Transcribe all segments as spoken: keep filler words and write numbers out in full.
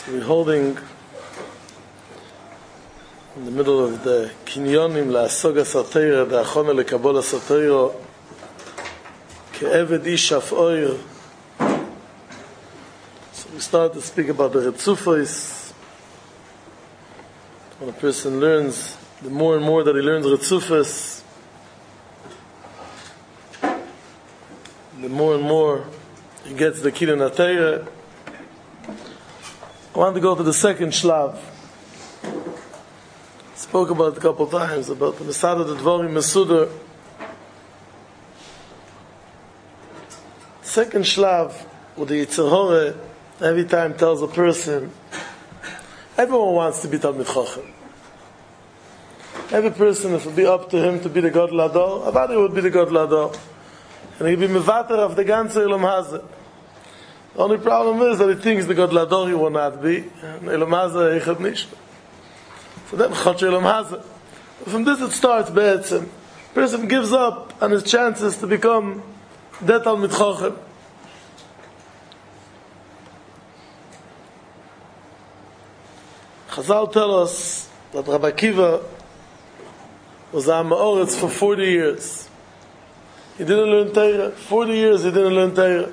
We're holding in the middle of the Kinyonim LaSoga Satira, the Achona LeKabola Satira, Ke'eved Ish Af'oir. So we start to speak about the Retzufos. When a person learns, the more and more that he learns Retzufos, the more and more he gets the Kinyan HaTeirah. I want to go to the second shlav. Spoke about it a couple of times, about the Masada the Dvarim Mesudar. Second shlav, with the Yetzer Hara, every time tells a person, everyone wants to be Talmid Chacham. Every person, if it would be up to him to be the God Lador, Avadi would be the God Lador. And he'd be Mevater of the Ganze Elam Hazeh. The only problem is that he thinks the God Lador he will not be, and Elam Hazeh Eichad Nish. So then, Chotch Elam Hazeh. From this it starts, Be'etzim. Person gives up on his chances to become Det Talmid Chacham. Chazal tell us that Rabbi Akiva was a Ma'oretz for forty years. He didn't learn Torah. forty years he didn't learn Torah.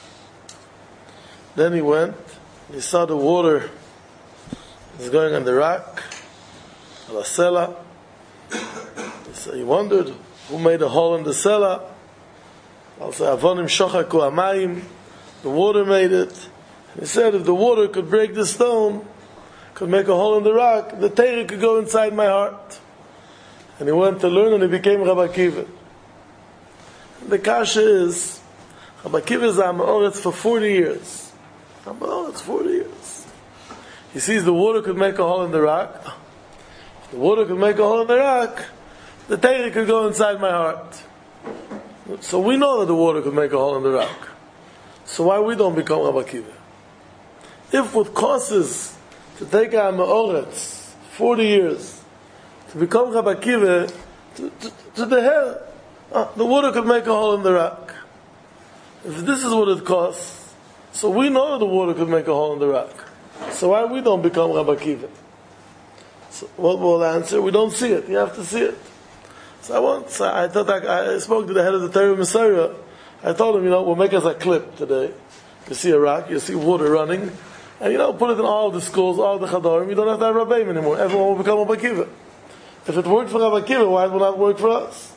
Then he went, and he saw the water was going on the rock, on the cellar. So he wondered, who made a hole in the cellar? Also, Avonim shochaku amayim, the water made it. And he said, if the water could break the stone, could make a hole in the rock, the Torah could go inside my heart. And he went to learn, and he became Rabbi Akiva. The kasha is, Rabbi Akiva is a Ma'oretz for forty years. A Ma'oretz, forty years. He sees the water could make a hole in the rock. If the water could make a hole in the rock, the Torah could go inside my heart. So we know that the water could make a hole in the rock. So why we don't become Rabbi Akiva? If what causes to take a Ma'oretz forty years to become Rabbi Akiva, to, to, to the hell, uh, the water could make a hole in the rock. If this is what it costs, so we know the water could make a hole in the rock. So why we don't become Rabbi Akiva? So what will answer? We don't see it. You have to see it. So I want. So I thought I, I spoke to the head of the Torah Messiah. I told him, you know, we'll make us a clip today. You see a rock, you see water running, and you know, put it in all the schools, all the chadarim. You don't have to have Rabbeim anymore. Everyone will become Rabbi Akiva. If it worked for Rabbi Akiva, why would it not work for us?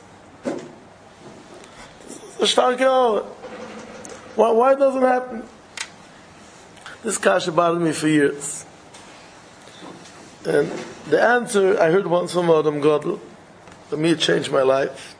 It's a starke Aure. Why, why it doesn't happen? This kasha bothered me for years. And the answer I heard once from Adam Godel. For me, it changed my life.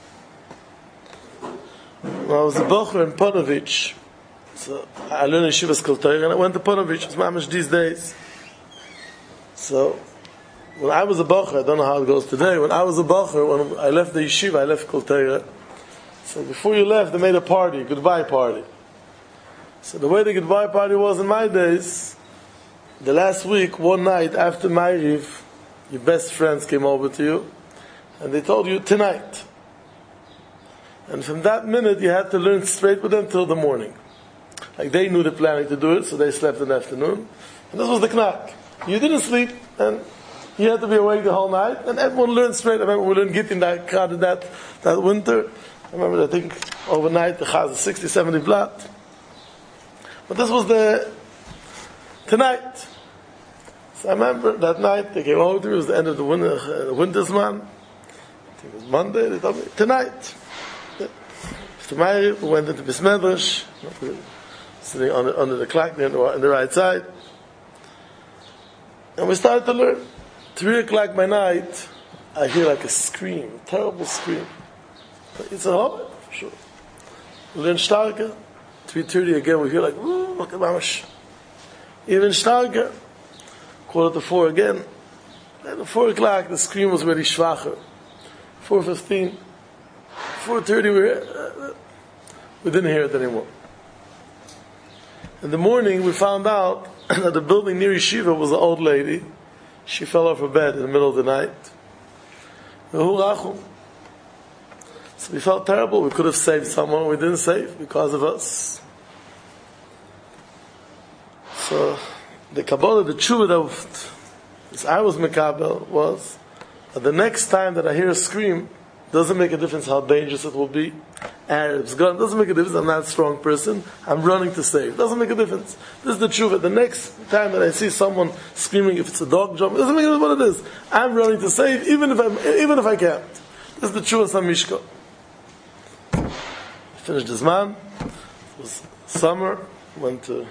When I was a bocher in Ponovich, so I learned Yeshivas Kol Torah, and I went to Ponovich. It's mamish these days. So when I was a bocher, I don't know how it goes today. When I was a bocher, when I left the yeshiva, I left Kol Torah. So before you left, they made a party, goodbye party. So the way the goodbye party was in my days, the last week, one night after Ma'ariv, your best friends came over to you, and they told you, tonight. And from that minute, you had to learn straight with them till the morning. Like they knew they're planning to do it, so they slept in the afternoon. And this was the knack. You didn't sleep, and you had to be awake the whole night, and everyone learned straight. I remember we learned Gittin that, that, that winter. I remember, I think, overnight, the chaz is sixty, seventy blat. But this was the, tonight. So I remember that night, they came over to me, it was the end of the winter, uh, the winter's man. I think it was Monday, they told me, tonight. After Ma'ariv, we went into Bismedrash, sitting on the, under the clock there on the right side. And we started to learn. Three o'clock by night, I hear like a scream, a terrible scream. It's a hobbit, for sure. We learn starker. three thirty again, we hear like, ooh, look at mamash. Even starker. Quarter to four again. And at four o'clock, the scream was already schwacher. four fifteen. four thirty, we, uh, we didn't hear it anymore. In the morning, we found out that the building near Yeshiva was an old lady. She fell off her bed in the middle of the night. So we felt terrible. We could have saved someone. We didn't save because of us. So the Kabbalah, the tshuva that I was mekabel was that the next time that I hear a scream, doesn't make a difference how dangerous it will be. Arabs, gun, doesn't make a difference. I'm not a strong person. I'm running to save. Doesn't make a difference. This is the tshuva. The next time that I see someone screaming, if it's a dog jumping, doesn't make a difference what it is. I'm running to save, even if I'm, even if I can't. This is the tshuva Samishka. Finished this man. It was summer. Went to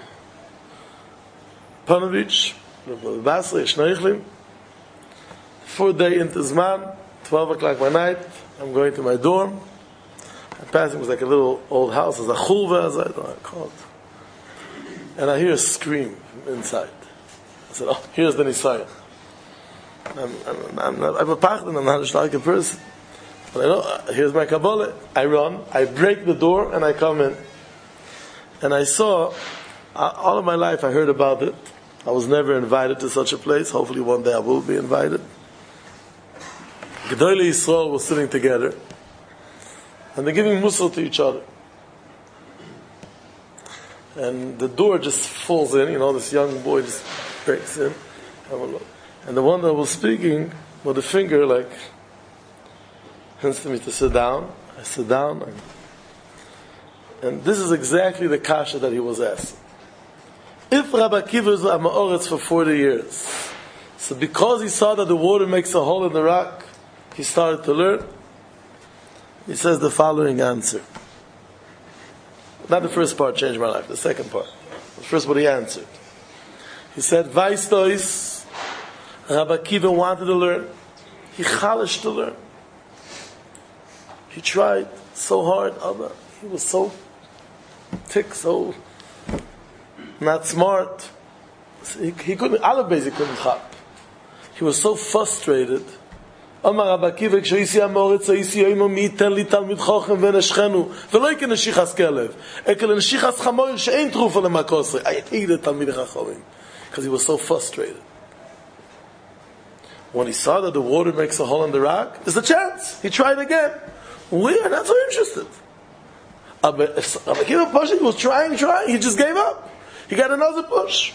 Panovich, Basra, Shneichlim. Fourth day into Zman, twelve o'clock by night. I'm going to my dorm. I'm passing, it was like a little old house, there's a chulva, as I don't know, called. And I hear a scream from inside. I said, oh, here's the Nisayah. I'm, I'm, I'm, not, I'm a pachtan, I'm not a shtarke person. But I know, here's my Kabbalah. I run, I break the door, and I come in. And I saw, uh, all of my life I heard about it. I was never invited to such a place. Hopefully one day I will be invited. Gedolei Yisrael was sitting together, and they're giving musar to each other. And the door just falls in, you know, this young boy just breaks in. And the one that was speaking, with a finger, like, hints to me to sit down. I sit down, and, and this is exactly the kasha that he was asked. If Rabbi Akiva was a Ma'oretz for forty years, so because he saw that the water makes a hole in the rock, he started to learn. He says the following answer. Not the first part changed my life, the second part. The first what he answered. He said, Vaistois, Rabbi Akiva wanted to learn. He chalish to learn. He tried so hard, Abba. He was so thick, so not smart. He, he couldn't, Alabez he couldn't chap. He was so frustrated. Amar Rabbi Akiva, כשהייתי המורץ, הייתי יומו מי ייתן לי תלמיד חוכם ונשכנו, ולא כנשיחס כלב, אלא נשיחס חמור שאין תרופה למקוסרי. I hated תלמיד חכמים, because he was so frustrated. When he saw that the water makes a hole in the rock, there's a chance. He tried again. We are not so interested. Rabbi Akiva pushing, he was trying, trying, he just gave up. He got another push.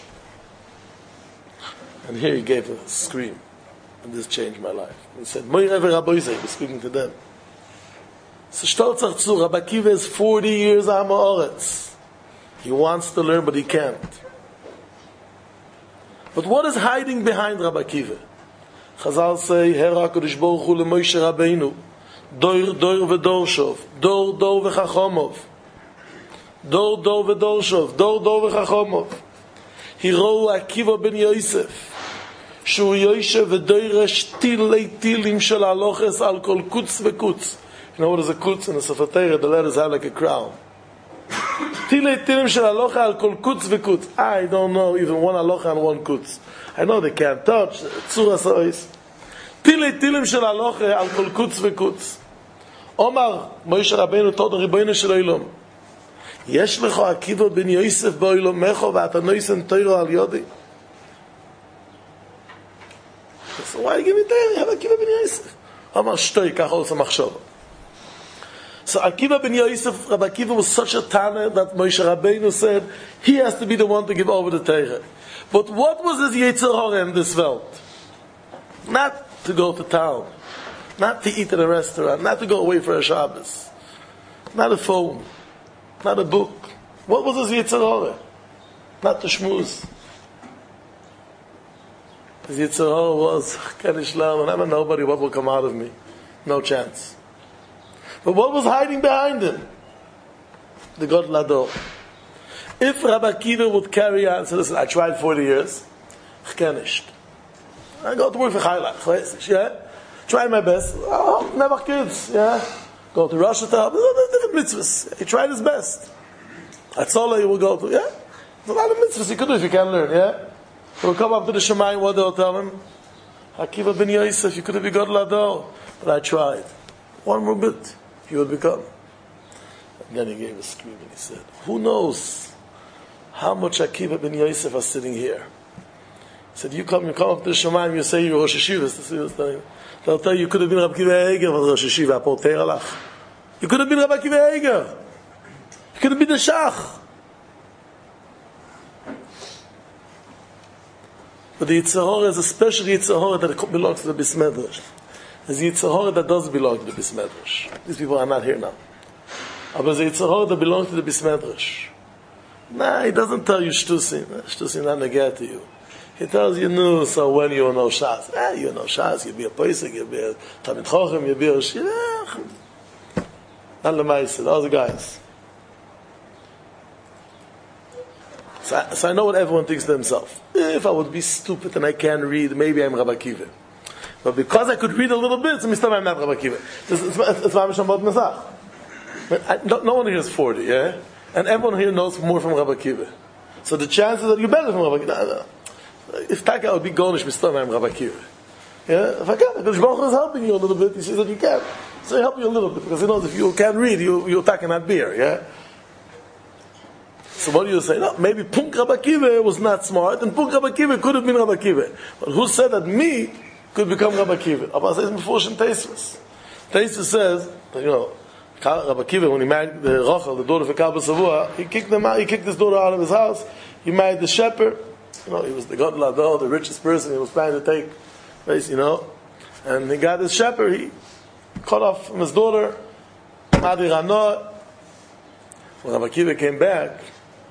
And here he gave a scream. And this changed my life. He said, Moireh v'Rabboisei, he was speaking to them. So Shtolzach Tzur, Rabbi Akiva is forty years Am Ha'oretz. He wants to learn, but he can't. But what is hiding behind Rabbi Akiva? Chazal say, Hera HaKadosh Baruch Hu leMoshe Rabbeinu, Dor Dor v'Dor Shov, Dor Dor v'Chachomov, Dor Dor v'Dor Shov, Dor Dor v'Chachomov. Hiro Akiva ben Yosef, שהוא יושב ודוירש תילי תילים של הלוחס על כל קוץ וקוץ. You know what is a kutz? In the Sefer Torah, the letters have like a crown. תילי תילים של הלוחה על כל קוץ וקוץ. I don't know even one halacha and one kutz. I know they can't touch. צור הסויס. תילי תילים של הלוחה על כל קוץ וקוץ. אומר מוישה רבינו תודה ריבונו של עולם. יש לך עקיבא בן יוסף בעולמך ואתה נויסן תורה על ידי. So why give me there? Have Akiva ben Yosef. Amar shtoi, kach also machshava. So Akiva ben Yosef, Rabbi Akiva was such a tanner that Moshe Rabbeinu said he has to be the one to give over the Torah. But what was his Yetzer Hara in this world? Not to go to town, not to eat at a restaurant, not to go away for a Shabbos, not a phone, not a book. What was his Yetzer Hara? Not to schmooze. His Yetzer Hara was, and I'm a nobody, what will come out of me? No chance. But what was hiding behind him? The God Lador. If Rabbi Akiva would carry on, so listen, I tried forty years, I go to work for Chaylach, yeah? Try my best, oh, never kids, yeah? Go to Russia, different mitzvahs. He tried his best. Atzola he will go to, yeah? There's a lot of mitzvahs you could do if you can learn, yeah? He'll come up to the Shemayim, what they'll tell him? Akiva ben Yosef, you could have become Lador. But I tried. One more bit, you would become. And then he gave a scream and he said, who knows how much Akiva ben Yosef are sitting here? He said, you come, you come up to the Shemayim, you say you're Rosh Yeshiva. They'll tell you, you could have been Rabbi Akiva Eiger for Rosh Yeshiva, Apoter Alach. You could have been Rabbi Akiva Eiger. You could have been the Shach. But the Yetzer Hara is a special Yetzer Hara that belongs to the Beis Medrash. There's a Yetzer Hara that does belong to the Beis Medrash. These people are not here now. But there's a Yetzer Hara that belongs to the Beis Medrash. Nah, he doesn't tell you shtusim. Shtusim not negate to you. He tells you, no, so when you know Shas. Ah, you know Shas, you'll be a Pesach, you'll be a Talmid Chochem, you'll be a Shirach. Not Lemaisa, those are guys. So I, so I know what everyone thinks to themselves. If I would be stupid and I can't read, maybe I'm Rabbi Akiva. But because I could read a little bit, so I'm not Rabbi Akiva. It's my Misham Bod Mesach. No one here is forty, yeah? And everyone here knows more from Rabbi Akiva. So the chances that you're better from Rabbi Akiva, no, no. If Taka would be Gonish Mistam, I'm Rabbi Akiva. Yeah? If I can, because Baruch is helping you a little bit, he says that you can. So he help you a little bit, because he knows if you can't read, you, you're taking that beer, yeah? So what do you say? No, maybe Punk Rabbi Akiva was not smart, and Punk Rabbi Akiva could have been Rabbi Akiva. But who said that me could become Rabbi Akiva? Abba says before Shem Teisvus. Teisvus says, that, you know, Rabbi Akiva, when he married the Rachel, the daughter of Kabel Savua, he kicked them out, he kicked his daughter out of his house, he married the shepherd, you know, he was the God Lado, the richest person, he was trying to take place, you know, and he got his shepherd, he cut off from his daughter, Madi Rano. When Rabbi Akiva came back,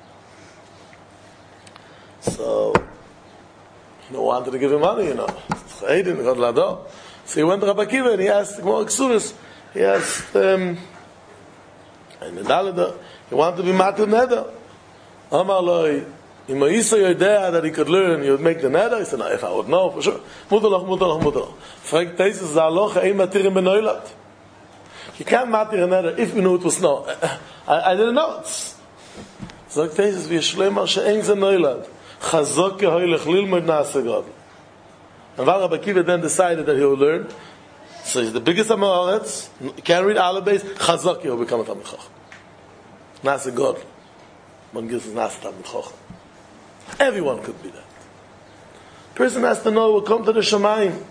so, you know, wanted to give him money, you know. He didn't go to Lado. So he went to Rabbi Akiva and he asked the Gemara Ksuris, he asked, um, and the Dalada, he wanted to be Matir Neder. Amar Loi, Im Isa Yodea that he could learn, he would make the Neder. He said, no, if I would know, for sure. Mutalach, mutalach, mutalach. Fragt Teisus, Zalocha, Ein Matirim Benoilat. You can't Matir Neder if you knew it was no. I, I didn't know it. Sagt Teisus, wie Shlemar, She'en Ze Neulad. Chazok Yehoilech Lilmod Nase God. And while Rabbi Akiva then decided that he would learn, so he's the biggest Amaretz, he can't read Alabase, Chazok Yehoilech become a Talmid Chacham. Nase God. One gives us Nase Talmid Chacham. Everyone could be that. Person has to know, will come to the Shemayim.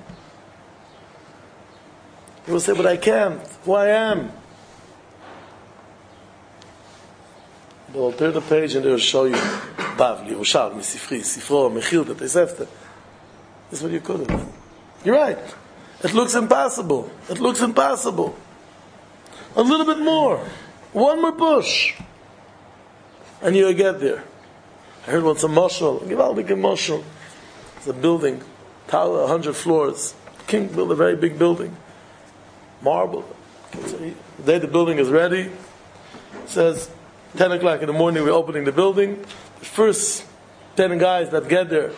He will say, but I can't. Who I am. They'll turn the page and they'll show you Bavli, Yerushalmi, Sifri, Sifro, Mechilta, Tosefta. This is what you could have. You're right. It looks impossible. It looks impossible. A little bit more. One more push. And you'll get there. I heard once a mashal, Givaldik mashal. It's a building, tower, a hundred floors. King built a very big building. Marble. The day the building is ready, says, ten o'clock in the morning we're opening the building. The first ten guys that get there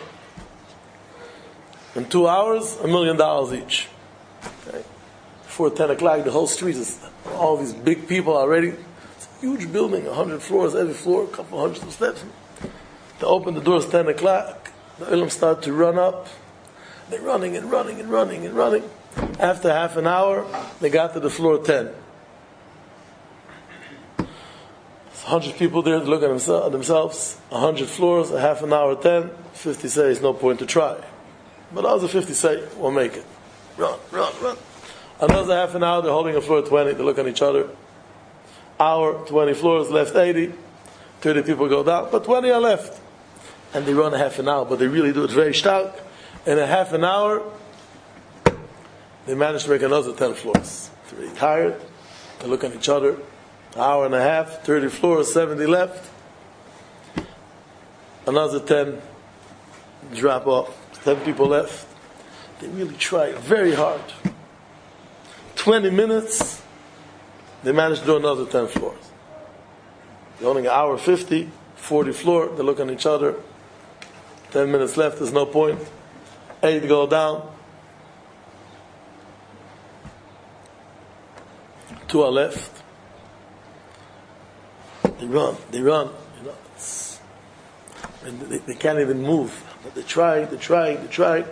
in two hours, a million dollars each. Okay. Before ten o'clock, the whole street is all these big people already. It's a huge building, a hundred floors, every floor, a couple hundreds of steps. They open the doors ten o'clock. The Ulam start to run up. They're running and running and running and running. After half an hour, they got to the floor ten. A hundred people there look at themselves. A hundred floors, a half an hour, ten. Fifty say it's no point to try. But other fifty say we'll make it. Run, run, run. Another half an hour, they're holding a floor twenty. They look at each other. Hour, twenty floors, left eighty. Thirty people go down, but twenty are left. And they run a half an hour, but they really do it very stark. In a half an hour, they manage to make another ten floors. They're really tired. They look at each other. An hour and a half, thirty floors, seventy left. Another ten drop off. ten people left. They really try very hard. twenty minutes, they manage to do another ten floors. They're only an hour fifty, forty floor, they look at each other. ten minutes left, there's no point. eight go down. Two are left. They run, they run. You know, it's, and they, they can't even move. But they try, they try, they try.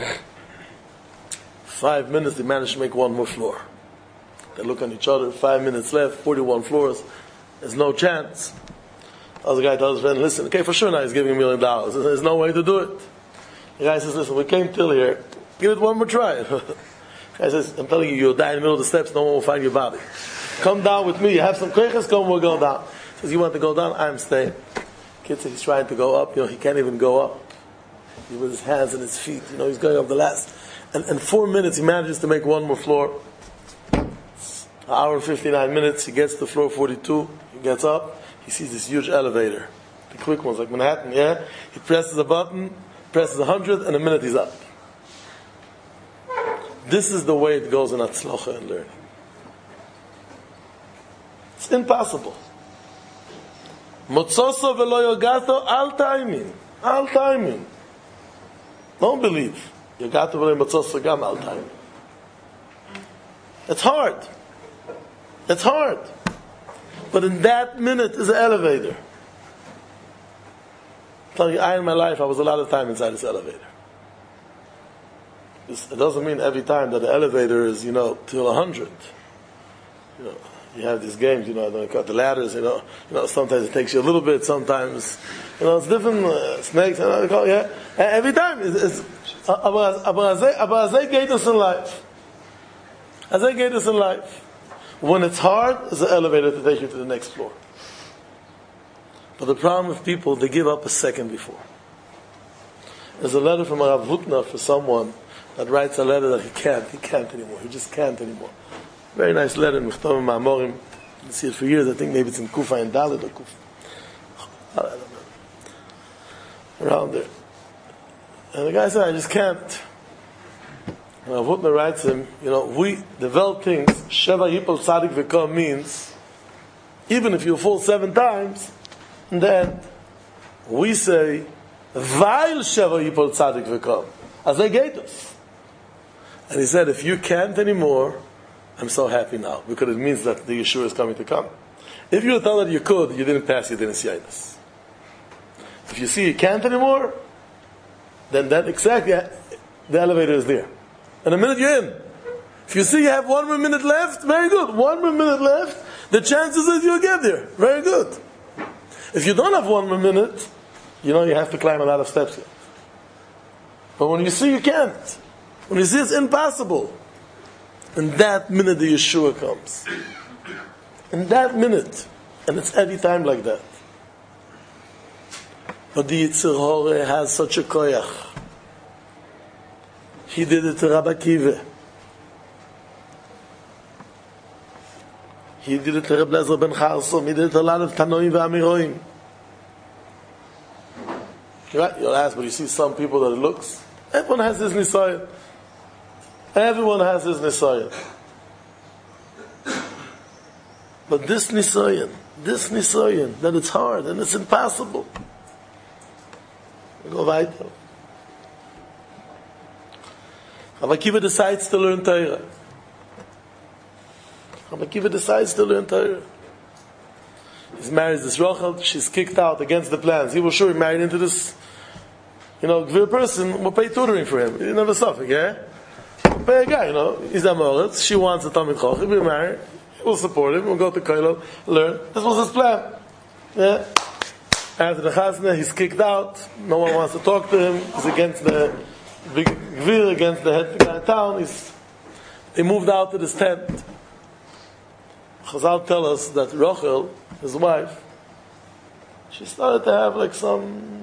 Five minutes, they manage to make one more floor. They look at each other. Five minutes left, forty-one floors. There's no chance. The other guy tells his friend, listen, okay, for sure now he's giving a million dollars. There's no way to do it. The guy says, listen, we came till here. Give it one more try. The guy says, I'm telling you, you'll die in the middle of the steps. No one will find your body. Come down with me. You have some koiches, come, we'll go down. He says, you want to go down? I'm staying. Kid says he's trying to go up. You know, he can't even go up. with his hands and his feet. You know, he's going up the last. And in four minutes, he manages to make one more floor. It's an hour and fifty-nine minutes. He gets to floor forty-two. He gets up. He sees this huge elevator. The quick ones, like Manhattan, yeah? He presses a button, presses a hundred, and a minute he's up. This is the way it goes in Atzlocha and learning. It's impossible. Motzoso velo yogato al taimin. Al taimin. Don't believe. Yogato velo motzoso gam al taimin. It's hard. It's hard. But in that minute is an elevator. I tell you, I in my life, I was a lot of time inside this elevator. It doesn't mean every time that the elevator is, you know, till a hundred. You know, you have these games, you know, they cut the ladders, you know, you know, sometimes it takes you a little bit, sometimes, you know, it's different, uh, snakes, you know, they call, yeah. And every time, it's, it's, aber as they get us in life. As they get us in life. When it's hard, it's an elevator to take you to the next floor. But the problem with people, they give up a second before. There's a letter from Rav Hutner for someone that writes a letter that he can't, he can't anymore, he just can't anymore. Very nice letter in Muhtamim Ma'amorim. You see it for years, I think maybe it's in Kufa and Dalit or Kufa. I don't know. Around there. And the guy said, I just can't. And Rav Hutner writes him, you know, we develop things, Sheva Yipol Tzadik V'Kom means, even if you fall seven times, in the end, we say, Vail Sheva Yipol Tzadik V'Kom. As they gate us. And he said, if you can't anymore, I'm so happy now, because it means that the Yeshua is coming to come. If you thought that you could, you didn't pass, you didn't see this. If you see you can't anymore, then that exactly, the elevator is there. And the minute you're in, if you see you have one more minute left, very good. One more minute left, the chances is you'll get there. Very good. If you don't have one more minute, you know you have to climb a lot of steps yet. But when you see you can't, when you see it's impossible, in that minute the Yeshua comes. In that minute. And it's every time like that. But the Yetzer Hara has such a koyach. He did it to Rabbi Akiva. He did it to Rabbi Lezer ben Charsom. He did it to a lot of Tanoim v'Amiroim. Right? You'll ask, but you see some people that it looks. Everyone has his Nisayan. Everyone has his Nisayan. But this Nisayan, this Nisayan, that it's hard and it's impossible. We go weiter. Rabbi Akiva decides to learn Torah. Rabbi Akiva decides to learn Torah. He's married this Rachel, she's kicked out against the plans. He was sure he married into this, you know, Gvir person, will pay tutoring for him. He never suffered, yeah? We'll pay a guy, you know, he's a Moritz, she wants a Talmid Chacham, he'll be married, we'll support him, we'll go to Koilo, learn. This was his plan. Yeah? After the Chasna, he's kicked out, no one wants to talk to him, he's against the big Gvir, against the head guy in town, he's, he moved out to this tent. Chazal tell us that Rachel, his wife, she started to have like some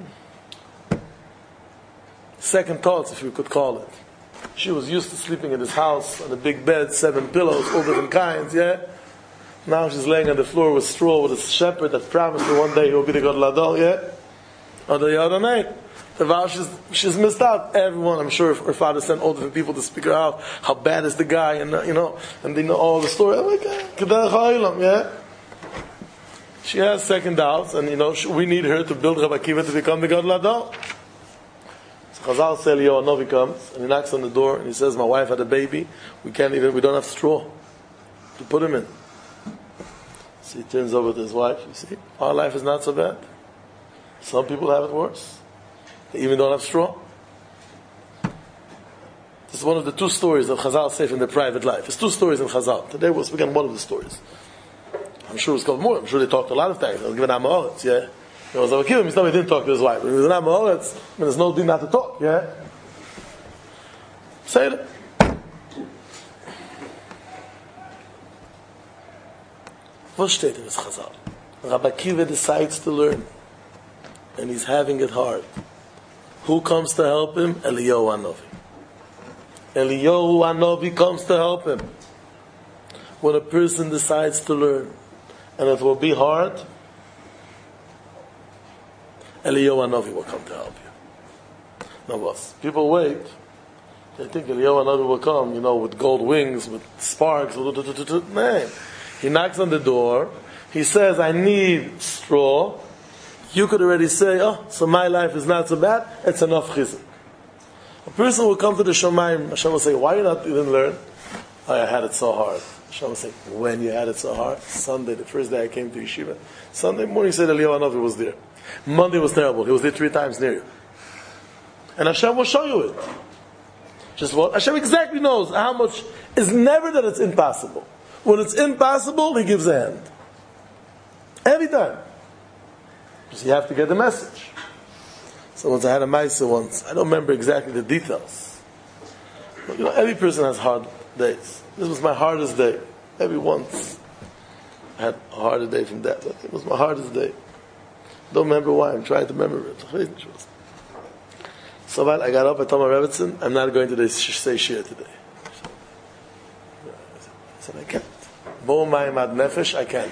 second thoughts, if you could call it. She was used to sleeping in this house on a big bed, seven pillows, all different kinds, yeah? Now she's laying on the floor with straw with a shepherd that promised her one day he will be the God Ladol, yeah? On the other night. The vow, she's, she's missed out. Everyone, I'm sure, her father sent all different people to speak her out. How bad is the guy, and uh, you know, and they know all the story. Oh my God, yeah. She has second doubts, and you know, she, we need her to build Rabbi Akiva to become the God Ladol. So Chazal said, Eliyahu Hanavi comes and he knocks on the door and he says, "My wife had a baby. We can't even. We don't have straw to put him in." So he turns over to his wife. You see, our life is not so bad. Some people have it worse. They even don't have straw. This is one of the two stories of Chazal Sefer in their private life. There's two stories in Chazal. Today we'll speak on one of the stories. I'm sure it's called more. I'm sure they talked a lot of times. They was given Amoritz, yeah. There was a Akiva, he he didn't talk to his wife. But he was an Amoritz, I mean, there's no din not to talk, yeah. Say it. Was steht in this Chazal? Rabbi Akiva decides to learn. And he's having it hard. Who comes to help him? Eliyahu Hanavi. Eliyahu Hanavi comes to help him. When a person decides to learn, and it will be hard, Eliyahu Hanavi will come to help you. Now, boss, people wait. They think Eliyahu Hanavi will come, you know, with gold wings, with sparks. Man, he knocks on the door. He says, "I need straw." You could already say, "Oh, so my life is not so bad. It's enough chizuk." A person will come to the Shomayim. Hashem will say, "Why you not you didn't learn?" "Oh, I had it so hard." Hashem will say, "When you had it so hard?" "Sunday, the first day I came to yeshiva. Sunday morning, he said Eliyahu Hanavi was there. Monday was terrible. He was there three times near you." And Hashem will show you it. Just what? Hashem exactly knows how much. Is never that it's impossible. When it's impossible, He gives a hand. Every time. Because you have to get the message. So once I had a Maisa once, I don't remember exactly the details. But you know, every person has hard days. This was my hardest day. Every once I had a harder day from that. But it was my hardest day. Don't remember why. I'm trying to remember it. So while I got up, I told my Rebbetzin, I'm not going to the say shir today. I said, I can't. Bo mayim ad nefesh, I can't.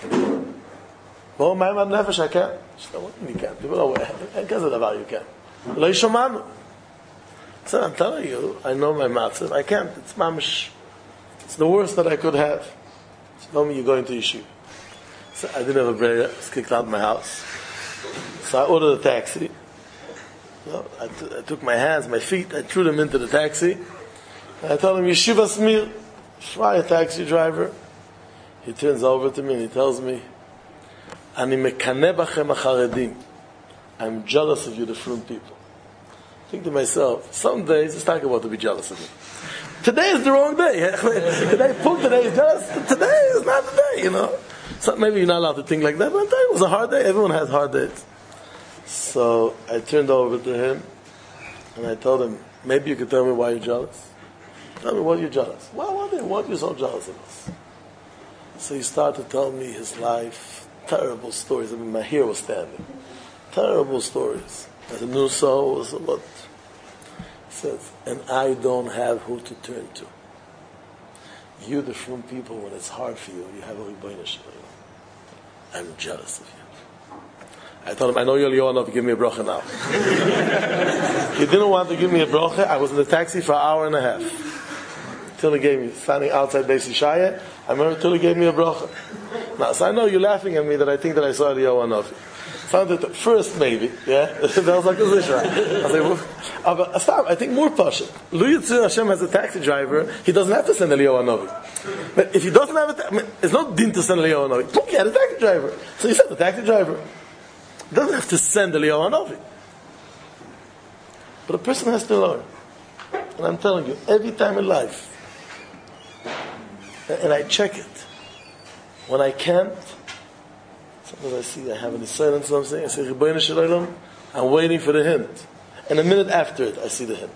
Bo mayim ad nefesh, I can't. She said, what do you mean you can't? People know where. I guess about you can't. Lo yishomanu. I said, I'm telling you, I know my matzah. I can't. It's mamish. It's the worst that I could have. She told me, you're going to yeshiva. So I didn't have a break. I was kicked out of my house. So I ordered a taxi. You know, I, t- I took my hands, my feet, I threw them into the taxi. And I told him, Yeshiva Smir, Shvai, a taxi driver. He turns over to me and he tells me, Ani mekaneh bachem hacharedim. I'm jealous of you, the frum people. I think to myself, some days it's talking about to be jealous of me. Today is the wrong day. Today, Puk, today is jealous. Today is not the day, you know. So maybe you're not allowed to think like that, but it was a hard day. Everyone has hard days. So I turned over to him and I told him, maybe you could tell me why you're jealous. Tell me why you're jealous. Why, why, why are you so jealous of us? So he started to tell me his life, terrible stories. I mean, my hair was standing. Terrible stories. As a new soul was a lot. He says, and I don't have who to turn to. You, the frum people, when it's hard for you, you have a Ribono Shel Olam. I'm jealous of you. I told him, I know you're Eliyahu enough to give me a bracha now. He didn't want to give me a bracha. I was in the taxi for an hour and a half. Till he gave me, standing outside Beis Yishaya, I remember till he gave me a bracha. Now, so I know you're laughing at me that I think that I saw Eliyahu enough. Found it first, maybe, yeah? That was like a zishra. I was like, well, stop, I think more pasha. Lu Yitzir Hashem has a taxi driver, he doesn't have to send Eliyahu Hanavi. But if he doesn't have a taxi, I mean, it's not din to send Eliyahu Hanavi. Look, he had a taxi driver. So he sent the taxi driver. He doesn't have to send Eliyahu Hanavi. But a person has to learn. And I'm telling you, every time in life, and I check it, when I can't, sometimes I see I have an silence, so I'm saying, I say, Ribono Shel Olam, I'm waiting for the hint. And a minute after it, I see the hint.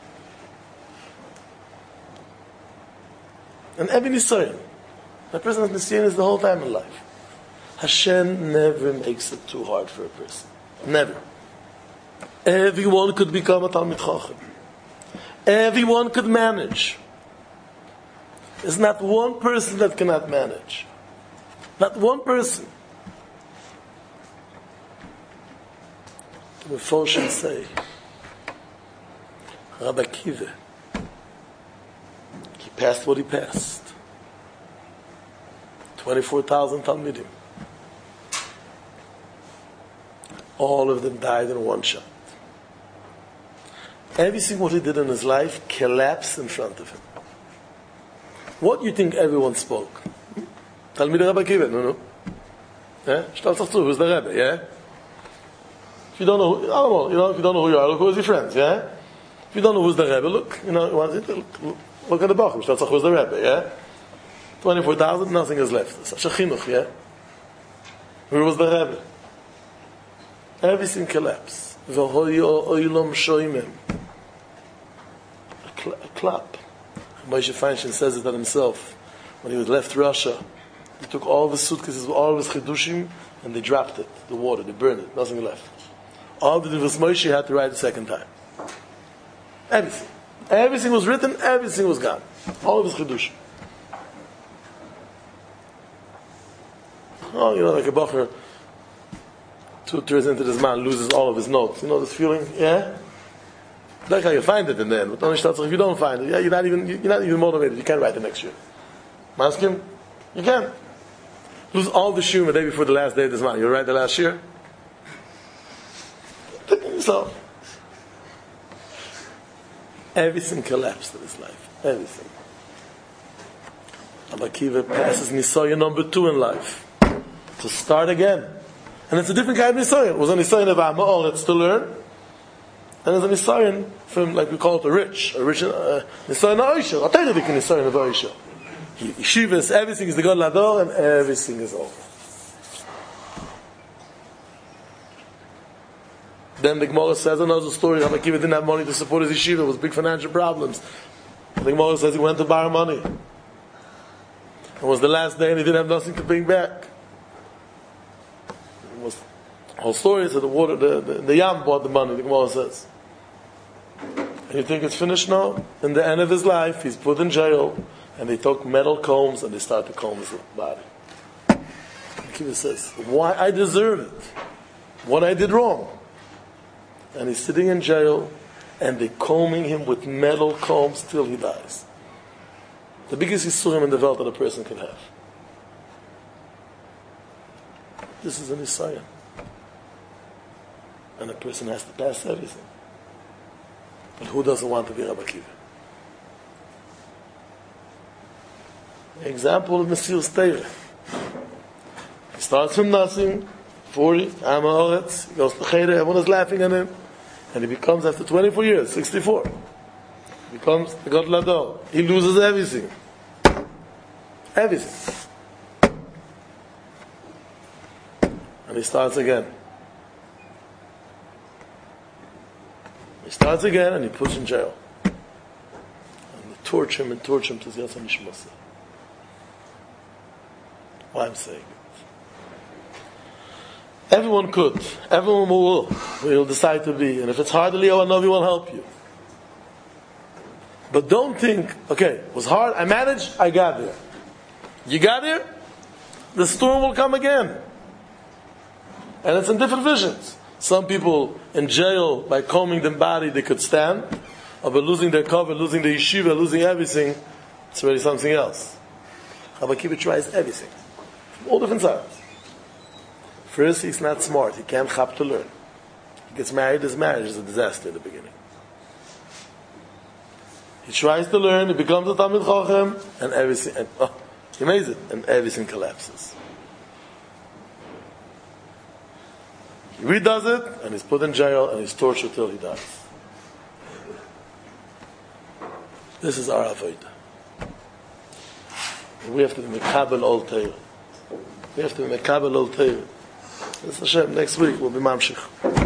And every Nisayon, that person has Nisayon is the whole time in life. Hashem never makes it too hard for a person. Never. Everyone could become a Talmid Chacham. Everyone could manage. There's not one person that cannot manage. Not one person. The Meforshim say, Rabbi Akiva, he passed what he passed. twenty-four thousand Talmidim. All of them died in one shot. Everything what he did in his life collapsed in front of him. What do you think everyone spoke? Talmid Rabbi Akiva, no, no. Yeah? Stell dich zu, who's the Rebbe, yeah? If you don't know, who, I don't know, you know, if you don't know who you are, look who's your friends, yeah? If you don't know who's the Rebbe, look, you know, look, look at the Bachim, stell dich who's the Rebbe, yeah? twenty-four thousand, nothing is left. Such a chinuch, yeah? Who was the Rebbe? Everything collapsed. V'hoyo oilom shoimim. A clap. Moshe Feinstein says it on himself. When he was left Russia, he took all of his suitcases, all of his chidushim, and they dropped it, the water, they burned it, nothing left. All the was Moshe had to write the second time. Everything. Everything was written, everything was gone. All of his Chidush. Oh, you know, like a bacher, two years into this man loses all of his notes. You know this feeling? Yeah? That's how you find it in the end. But only if you don't find it, yeah, you're not even you're not even motivated. You can't write the next year. Maskim? You can. Lose all the shum the day before the last day of this man. You'll write the last year? Think of yourself. Everything collapsed in his life. Everything. Rabbi Akiva passes Nisayan number two in life. To start again. And it's a different kind of Nisayan. It was a Nisayan of Ama'ol that's to learn. And there's a Nisayan from, like we call it, a rich. A rich uh, Nisayan Aisha. I'll tell you the Nisayan of Aisha. Yeshivas, everything is the God Lador, and everything is over. Then the Gemara says another story. Rabbi Akiva didn't have money to support his yeshiva. It was big financial problems. The Gemara says he went to borrow money. It was the last day and he didn't have nothing to bring back. It was the whole story. So the water, the, the, the Yam bought the money, the Gemara says. And you think it's finished now? In the end of his life, he's put in jail, and they took metal combs and they started to comb his body. Akiva says, why? I deserve it. What I did wrong. And he's sitting in jail, and they're combing him with metal combs till he dies. The biggest Yisurim in the world that a person can have. This is an Nisayan. And a person has to pass everything. But who doesn't want to be Rabbi Akiva? Example of Mesilas Torah. He starts from nothing, forty, Am Haaretz, he goes to Cheder, everyone is laughing at him, and he becomes, after twenty-four years, sixty-four, he becomes the God Lador. He loses everything. Everything. And he starts again. He starts again, and he puts in jail. And they torture him and torture him to Ziyas HaNishmasa. Why I'm saying it. Everyone could. Everyone will. Will decide to be. And if it's hard, Eliyahu Hanavi will help you. But don't think, okay, it was hard, I managed, I got there. You got there, the storm will come again. And it's in different visions. Some people in jail, by combing their body, they could stand. Or by losing their cover, losing their yeshiva, losing everything, it's already something else. Rabbi Akiva tries everything. From all different sides. First, he's not smart. He can't chap to learn. He gets married, his marriage is a disaster in the beginning. He tries to learn, he becomes a Talmid Chacham, and everything, and, oh, he makes it, and everything collapses. He redoes it, and he's put in jail, and he's tortured till he dies. This is our avodah. We have to be mekabel ol Torah. We have to be mekabel ol Torah. This Hashem, next week we'll be mamshich.